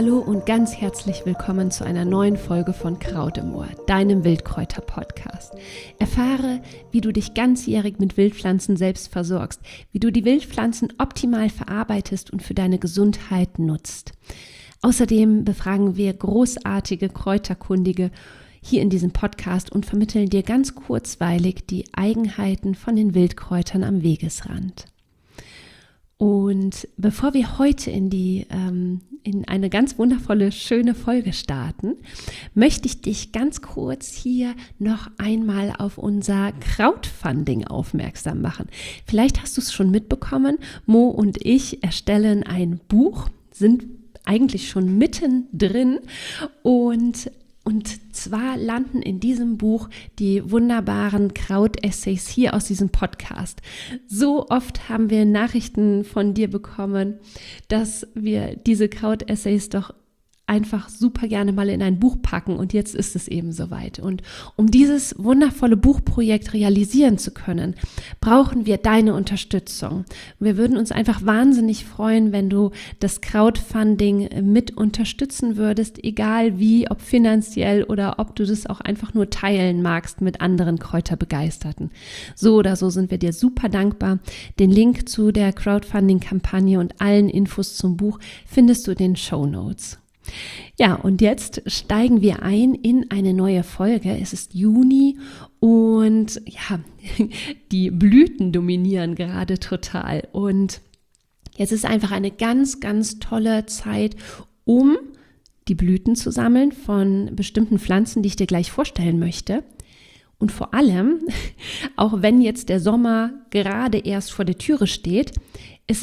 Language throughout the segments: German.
Hallo und ganz herzlich willkommen zu einer neuen Folge von Kraut im Ohr, deinem Wildkräuter-Podcast. Erfahre, wie du dich ganzjährig mit Wildpflanzen selbst versorgst, wie du die Wildpflanzen optimal verarbeitest und für deine Gesundheit nutzt. Außerdem befragen wir großartige Kräuterkundige hier in diesem Podcast und vermitteln dir ganz kurzweilig die Eigenheiten von den Wildkräutern am Wegesrand. Und bevor wir heute in eine ganz wundervolle, schöne Folge starten, möchte ich dich ganz kurz hier noch einmal auf unser Crowdfunding aufmerksam machen. Vielleicht hast du es schon mitbekommen, Mo und ich erstellen ein Buch, sind eigentlich schon mittendrin und zwar landen in diesem Buch die wunderbaren Kraut-Essays hier aus diesem Podcast. So oft haben wir Nachrichten von dir bekommen, dass wir diese Kraut-Essays doch einfach super gerne mal in ein Buch packen und jetzt ist es eben soweit. Und um dieses wundervolle Buchprojekt realisieren zu können, brauchen wir deine Unterstützung. Wir würden uns einfach wahnsinnig freuen, wenn du das Crowdfunding mit unterstützen würdest, egal wie, ob finanziell oder ob du das auch einfach nur teilen magst mit anderen Kräuterbegeisterten. So oder so sind wir dir super dankbar. Den Link zu der Crowdfunding-Kampagne und allen Infos zum Buch findest du in den Shownotes. Ja, und jetzt steigen wir ein in eine neue Folge. Es ist Juni und ja, die Blüten dominieren gerade total. Und jetzt ist einfach eine ganz, ganz tolle Zeit, um die Blüten zu sammeln von bestimmten Pflanzen, die ich dir gleich vorstellen möchte. Und vor allem, auch wenn jetzt der Sommer gerade erst vor der Türe steht, ist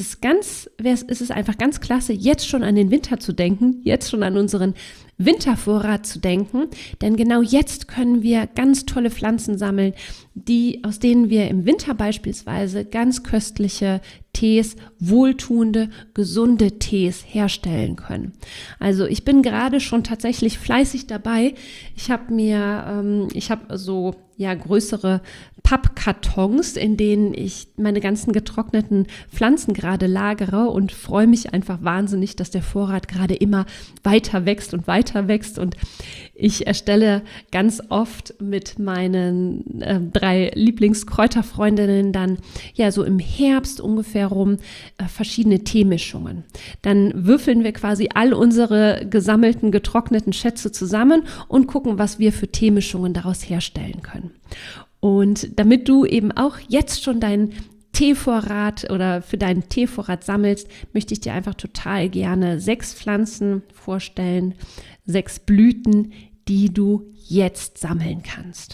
es einfach ganz klasse, jetzt schon an den Winter zu denken, jetzt schon an unseren Wintervorrat zu denken, denn genau jetzt können wir ganz tolle Pflanzen sammeln, aus denen wir im Winter beispielsweise ganz köstliche Tees, wohltuende, gesunde Tees herstellen können. Also ich bin gerade schon tatsächlich fleißig dabei. Ich habe so größere Pappkartons, in denen ich meine ganzen getrockneten Pflanzen gerade lagere und freue mich einfach wahnsinnig, dass der Vorrat gerade immer weiter wächst und ich erstelle ganz oft mit meinen 3 Lieblingskräuterfreundinnen dann so im Herbst ungefähr rum verschiedene Teemischungen. Dann würfeln wir quasi all unsere gesammelten, getrockneten Schätze zusammen und gucken, was wir für Teemischungen daraus herstellen können. Und damit du eben auch jetzt schon deinen Teevorrat oder für deinen Teevorrat sammelst, möchte ich dir einfach total gerne 6 Pflanzen vorstellen, 6 Blüten, die du jetzt sammeln kannst.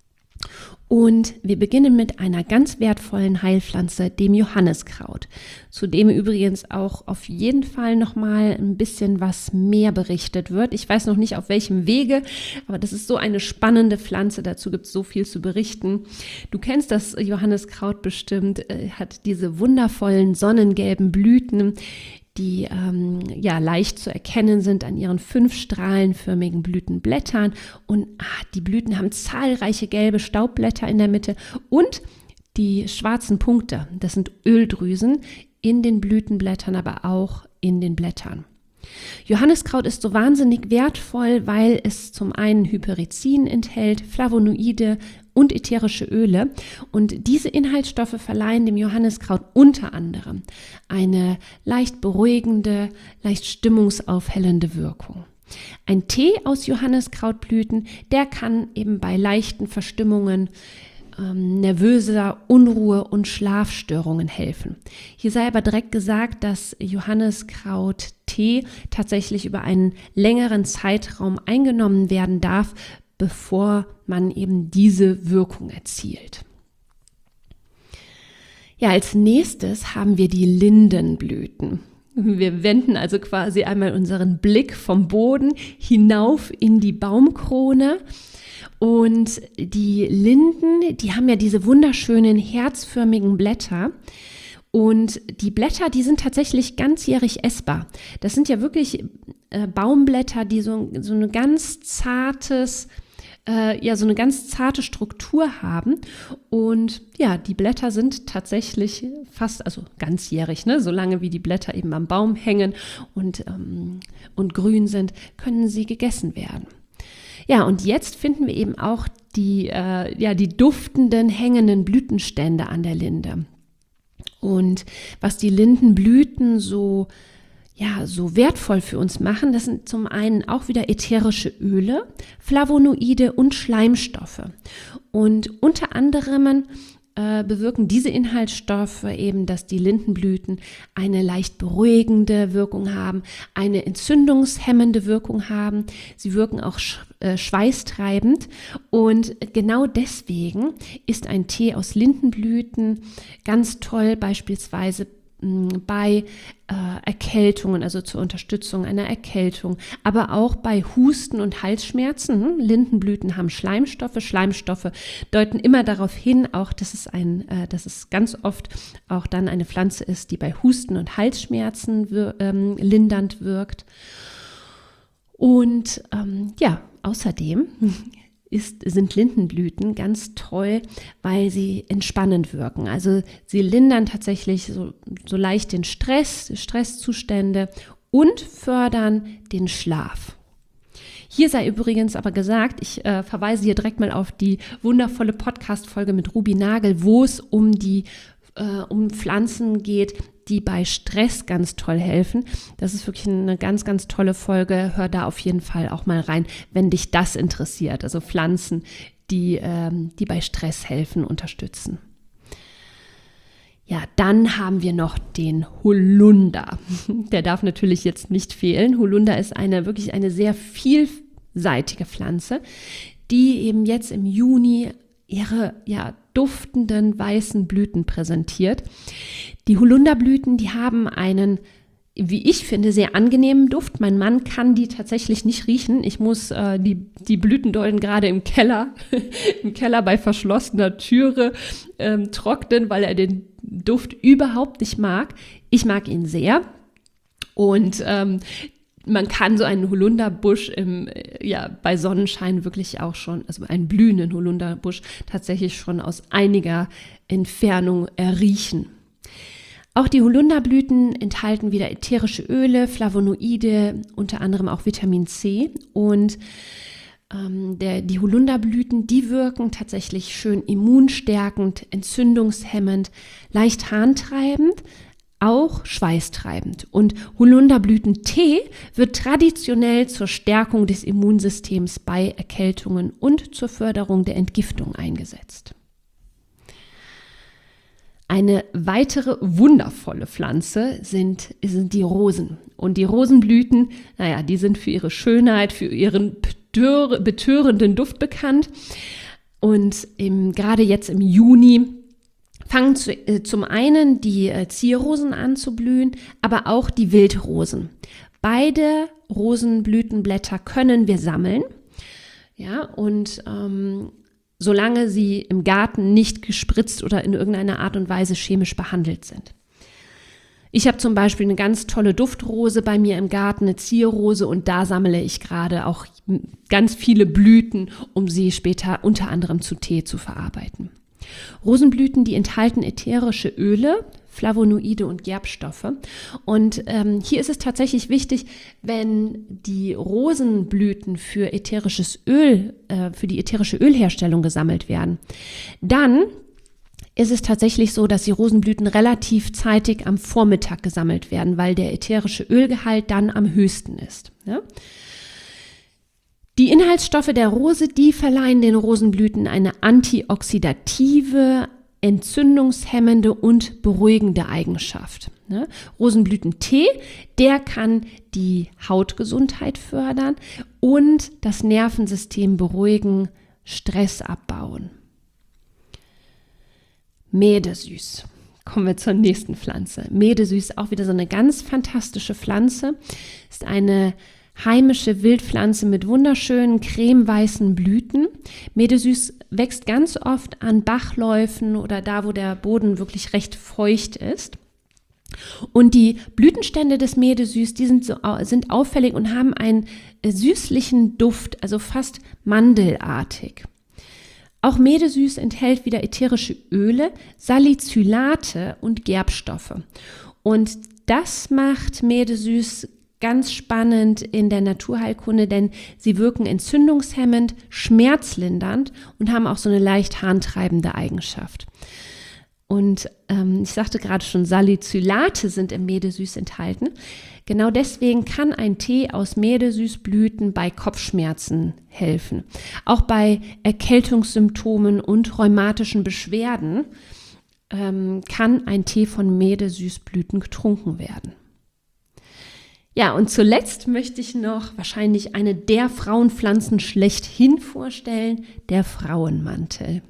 Und wir beginnen mit einer ganz wertvollen Heilpflanze, dem Johanniskraut, zu dem übrigens auch auf jeden Fall nochmal ein bisschen was mehr berichtet wird. Ich weiß noch nicht auf welchem Wege, aber das ist so eine spannende Pflanze, dazu gibt es so viel zu berichten. Du kennst das Johanniskraut bestimmt, hat diese wundervollen sonnengelben Blüten, die leicht zu erkennen sind an ihren 5 strahlenförmigen Blütenblättern und die Blüten haben zahlreiche gelbe Staubblätter in der Mitte und die schwarzen Punkte, das sind Öldrüsen in den Blütenblättern, aber auch in den Blättern. Johanniskraut ist so wahnsinnig wertvoll, weil es zum einen Hyperizin enthält, Flavonoide und ätherische Öle und diese Inhaltsstoffe verleihen dem Johanniskraut unter anderem eine leicht beruhigende, leicht stimmungsaufhellende Wirkung. Ein Tee aus Johanniskrautblüten, der kann eben bei leichten Verstimmungen, nervöser Unruhe und Schlafstörungen helfen. Hier sei aber direkt gesagt, dass Johanniskraut-Tee tatsächlich über einen längeren Zeitraum eingenommen werden darf, bevor man eben diese Wirkung erzielt. Ja, als nächstes haben wir die Lindenblüten. Wir wenden also quasi einmal unseren Blick vom Boden hinauf in die Baumkrone. Und die Linden, die haben ja diese wunderschönen herzförmigen Blätter. Und die Blätter, die sind tatsächlich ganzjährig essbar. Das sind ja wirklich Baumblätter, die so ein ganz zartes, so eine ganz zarte Struktur haben. Und ja, die Blätter sind tatsächlich fast, also ganzjährig, ne? Solange wie die Blätter eben am Baum hängen und grün sind, können sie gegessen werden. Ja, und jetzt finden wir eben auch die duftenden, hängenden Blütenstände an der Linde. Und was die Lindenblüten so wertvoll für uns machen, das sind zum einen auch wieder ätherische Öle, Flavonoide und Schleimstoffe. Und unter anderem bewirken diese Inhaltsstoffe eben, dass die Lindenblüten eine leicht beruhigende Wirkung haben, eine entzündungshemmende Wirkung haben. Sie wirken auch schweißtreibend und genau deswegen ist ein Tee aus Lindenblüten ganz toll, beispielsweise bei Erkältungen, also zur Unterstützung einer Erkältung, aber auch bei Husten und Halsschmerzen. Lindenblüten haben Schleimstoffe. Schleimstoffe deuten immer darauf hin, auch dass es ganz oft auch dann eine Pflanze ist, die bei Husten und Halsschmerzen lindernd wirkt. Und außerdem sind Lindenblüten ganz toll, weil sie entspannend wirken. Also sie lindern tatsächlich so leicht den Stresszustände und fördern den Schlaf. Hier sei übrigens aber gesagt, ich verweise hier direkt mal auf die wundervolle Podcast-Folge mit Ruby Nagel, wo es um Pflanzen geht, die bei Stress ganz toll helfen. Das ist wirklich eine ganz, ganz tolle Folge. Hör da auf jeden Fall auch mal rein, wenn dich das interessiert. Also Pflanzen, die bei Stress helfen, unterstützen. Ja, dann haben wir noch den Holunder. Der darf natürlich jetzt nicht fehlen. Holunder ist wirklich eine sehr vielseitige Pflanze, die eben jetzt im Juni ihre duftenden weißen Blüten präsentiert. Die Holunderblüten, die haben einen, wie ich finde, sehr angenehmen Duft. Mein Mann kann die tatsächlich nicht riechen. Ich muss die Blütendolden gerade im Keller bei verschlossener Türe trocknen, weil er den Duft überhaupt nicht mag. Ich mag ihn sehr. Und man kann so einen Holunderbusch bei Sonnenschein wirklich auch schon, also einen blühenden Holunderbusch tatsächlich schon aus einiger Entfernung riechen. Auch die Holunderblüten enthalten wieder ätherische Öle, Flavonoide, unter anderem auch Vitamin C. Und die Holunderblüten, die wirken tatsächlich schön immunstärkend, entzündungshemmend, leicht harntreibend, auch schweißtreibend. Und Holunderblütentee wird traditionell zur Stärkung des Immunsystems bei Erkältungen und zur Förderung der Entgiftung eingesetzt. Eine weitere wundervolle Pflanze sind die Rosen. Und die Rosenblüten, die sind für ihre Schönheit, für ihren betörenden Duft bekannt. Und gerade jetzt im Juni fangen zum einen die Zierrosen an zu blühen, aber auch die Wildrosen. Beide Rosenblütenblätter können wir sammeln. Ja, und solange sie im Garten nicht gespritzt oder in irgendeiner Art und Weise chemisch behandelt sind. Ich habe zum Beispiel eine ganz tolle Duftrose bei mir im Garten, eine Zierrose, und da sammle ich gerade auch ganz viele Blüten, um sie später unter anderem zu Tee zu verarbeiten. Rosenblüten, die enthalten ätherische Öle, Flavonoide und Gerbstoffe. Und hier ist es tatsächlich wichtig, wenn die Rosenblüten für die ätherische Ölherstellung gesammelt werden, dann ist es tatsächlich so, dass die Rosenblüten relativ zeitig am Vormittag gesammelt werden, weil der ätherische Ölgehalt dann am höchsten ist. Ja? Die Inhaltsstoffe der Rose, die verleihen den Rosenblüten eine antioxidative, entzündungshemmende und beruhigende Eigenschaft. Ne? Rosenblütentee, der kann die Hautgesundheit fördern und das Nervensystem beruhigen, Stress abbauen. Mädesüß. Kommen wir zur nächsten Pflanze. Mädesüß, auch wieder so eine ganz fantastische Pflanze, ist eine heimische Wildpflanze mit wunderschönen cremeweißen Blüten. Mädesüß wächst ganz oft an Bachläufen oder da, wo der Boden wirklich recht feucht ist. Und die Blütenstände des Medesüß, die sind auffällig und haben einen süßlichen Duft, also fast mandelartig. Auch Medesüß enthält wieder ätherische Öle, Salicylate und Gerbstoffe. Und das macht Medesüß ganz spannend in der Naturheilkunde, denn sie wirken entzündungshemmend, schmerzlindernd und haben auch so eine leicht harntreibende Eigenschaft. Und ich sagte gerade schon, Salicylate sind im Medesüß enthalten. Genau deswegen kann ein Tee aus Medesüßblüten bei Kopfschmerzen helfen. Auch bei Erkältungssymptomen und rheumatischen Beschwerden kann ein Tee von Medesüßblüten getrunken werden. Ja, und zuletzt möchte ich noch wahrscheinlich eine der Frauenpflanzen schlechthin vorstellen, der Frauenmantel.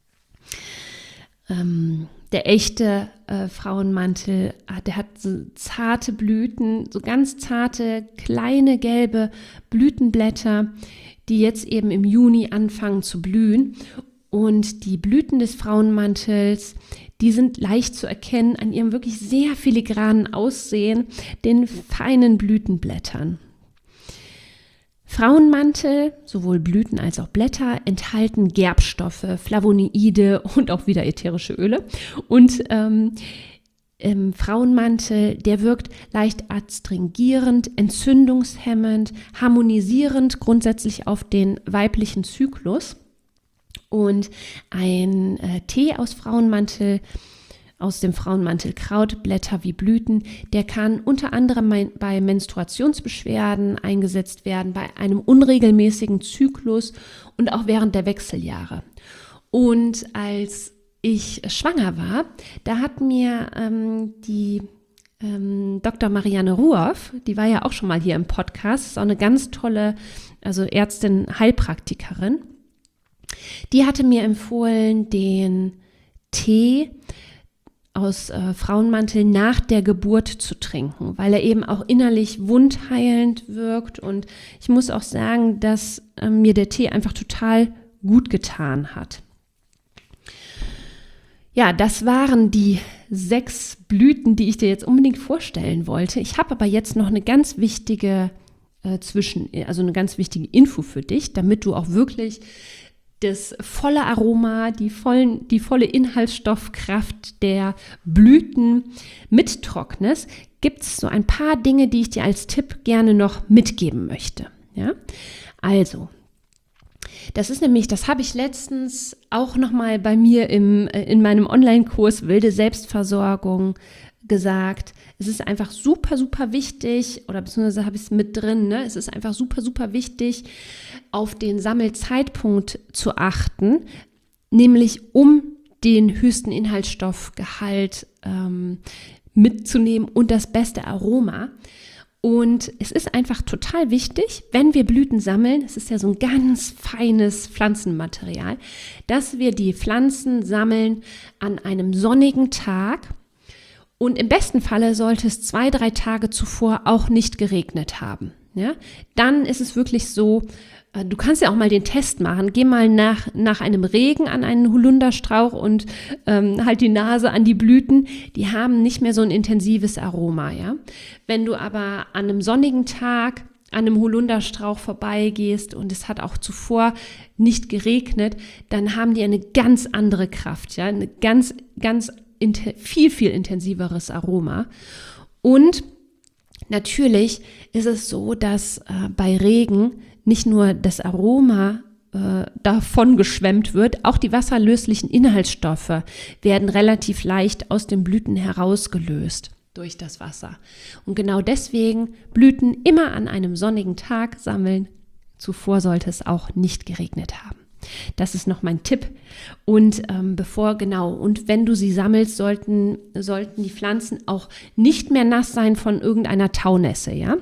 Der echte Frauenmantel, der hat so zarte Blüten, so ganz zarte, kleine gelbe Blütenblätter, die jetzt eben im Juni anfangen zu blühen. Und die Blüten des Frauenmantels, die sind leicht zu erkennen an ihrem wirklich sehr filigranen Aussehen, den feinen Blütenblättern. Frauenmantel, sowohl Blüten als auch Blätter, enthalten Gerbstoffe, Flavonoide und auch wieder ätherische Öle. Und Frauenmantel, der wirkt leicht adstringierend, entzündungshemmend, harmonisierend grundsätzlich auf den weiblichen Zyklus. Und ein Tee aus Frauenmantel, aus dem Frauenmantelkraut, Blätter wie Blüten, der kann unter anderem bei Menstruationsbeschwerden eingesetzt werden, bei einem unregelmäßigen Zyklus und auch während der Wechseljahre. Und als ich schwanger war, da hat mir die Dr. Marianne Ruoff, die war ja auch schon mal hier im Podcast, ist auch eine ganz tolle, also Ärztin, Heilpraktikerin, die hatte mir empfohlen, den Tee aus Frauenmantel nach der Geburt zu trinken, weil er eben auch innerlich wundheilend wirkt. Und ich muss auch sagen, dass mir der Tee einfach total gut getan hat. Ja, das waren die 6 Blüten, die ich dir jetzt unbedingt vorstellen wollte. Ich habe aber jetzt noch eine ganz wichtige eine ganz wichtige Info für dich, damit du auch wirklich das volle Aroma, die volle Inhaltsstoffkraft der Blüten mittrocknest, gibt es so ein paar Dinge, die ich dir als Tipp gerne noch mitgeben möchte. Ja? Also, das ist nämlich, das habe ich letztens auch nochmal bei mir in meinem Online-Kurs Wilde Selbstversorgung gesagt. Es ist einfach super, super wichtig, oder beziehungsweise habe ich es mit drin, ne? Es ist einfach super, super wichtig, auf den Sammelzeitpunkt zu achten, nämlich um den höchsten Inhaltsstoffgehalt mitzunehmen und das beste Aroma. Und es ist einfach total wichtig, wenn wir Blüten sammeln, es ist ja so ein ganz feines Pflanzenmaterial, dass wir die Pflanzen sammeln an einem sonnigen Tag. Und im besten Falle sollte es 2-3 Tage zuvor auch nicht geregnet haben. Ja? Dann ist es wirklich so, du kannst ja auch mal den Test machen. Geh mal nach einem Regen an einen Holunderstrauch und halt die Nase an die Blüten. Die haben nicht mehr so ein intensives Aroma. Ja? Wenn du aber an einem sonnigen Tag an einem Holunderstrauch vorbeigehst und es hat auch zuvor nicht geregnet, dann haben die eine ganz andere Kraft. Ja? Eine ganz, ganz viel, viel intensiveres Aroma. Und natürlich ist es so, dass bei Regen nicht nur das Aroma davon geschwemmt wird, auch die wasserlöslichen Inhaltsstoffe werden relativ leicht aus den Blüten herausgelöst durch das Wasser. Und genau deswegen Blüten immer an einem sonnigen Tag sammeln. Zuvor sollte es auch nicht geregnet haben. Das ist noch mein Tipp. Und und wenn du sie sammelst, sollten die Pflanzen auch nicht mehr nass sein von irgendeiner Taunässe, ja?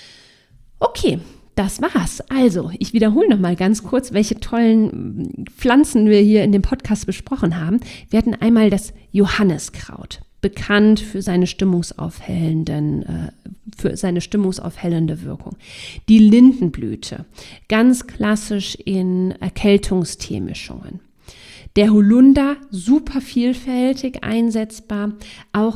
Okay, das war's. Also, ich wiederhole noch mal ganz kurz, welche tollen Pflanzen wir hier in dem Podcast besprochen haben. Wir hatten einmal das Johanniskraut, bekannt für seine stimmungsaufhellende Wirkung. Die Lindenblüte, ganz klassisch in Erkältungsteemischungen. Der Holunder, super vielfältig einsetzbar, auch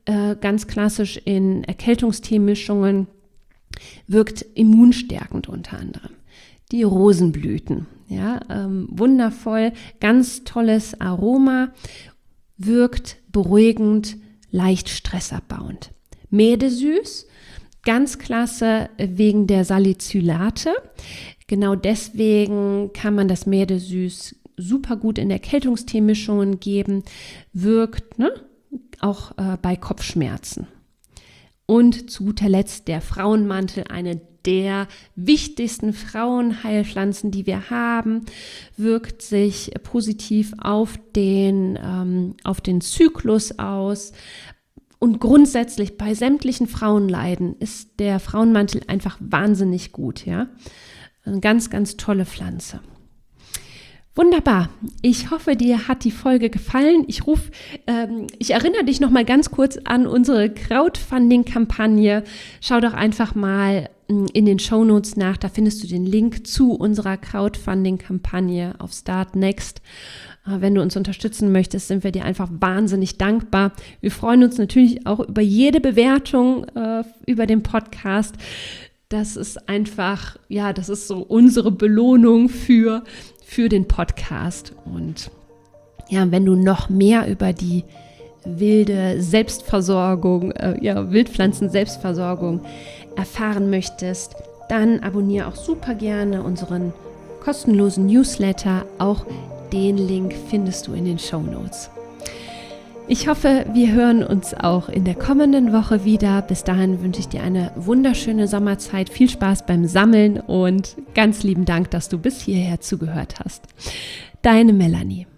ganz klassisch in Erkältungsteemischungen, wirkt immunstärkend unter anderem. Die Rosenblüten, ja, wundervoll, ganz tolles Aroma, wirkt beruhigend, leicht stressabbauend. Mädesüß, ganz klasse wegen der Salicylate. Genau deswegen kann man das Mädesüß super gut in Erkältungsteemischungen geben, wirkt auch bei Kopfschmerzen. Und zu guter Letzt der Frauenmantel, eine der wichtigsten Frauenheilpflanzen, die wir haben, wirkt sich positiv auf den Zyklus aus. Und grundsätzlich bei sämtlichen Frauenleiden ist der Frauenmantel einfach wahnsinnig gut, ja. Eine ganz, ganz tolle Pflanze. Wunderbar. Ich hoffe, dir hat die Folge gefallen. Ich erinnere dich noch mal ganz kurz an unsere Crowdfunding-Kampagne. Schau doch einfach mal in den Shownotes nach. Da findest du den Link zu unserer Crowdfunding-Kampagne auf Start Next. Wenn du uns unterstützen möchtest, sind wir dir einfach wahnsinnig dankbar. Wir freuen uns natürlich auch über jede Bewertung über den Podcast. Das ist einfach, ja, das ist so unsere Belohnung für den Podcast. Und ja, wenn du noch mehr über die wilde Selbstversorgung, Wildpflanzen-Selbstversorgung erfahren möchtest, dann abonniere auch super gerne unseren kostenlosen Newsletter. Auch den Link findest du in den Shownotes. Ich hoffe, wir hören uns auch in der kommenden Woche wieder. Bis dahin wünsche ich dir eine wunderschöne Sommerzeit, viel Spaß beim Sammeln und ganz lieben Dank, dass du bis hierher zugehört hast. Deine Melanie.